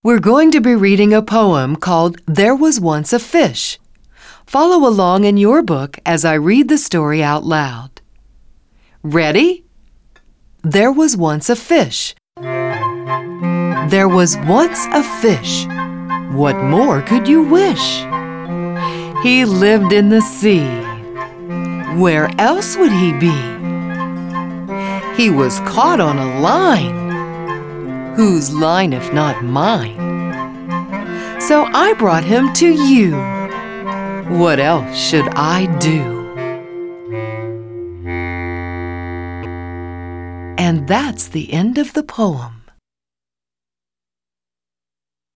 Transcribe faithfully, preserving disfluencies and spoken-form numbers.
We're going to be reading a poem called There Was Once a Fish. Follow along in your book as I read the story out loud. Ready? There was once a fish. There was once a fish. What more could you wish? He lived in the sea. Where else would he be? He was caught on a line. Whose line if not mine? So I brought him to you. What else should I do? And that's the end of the poem.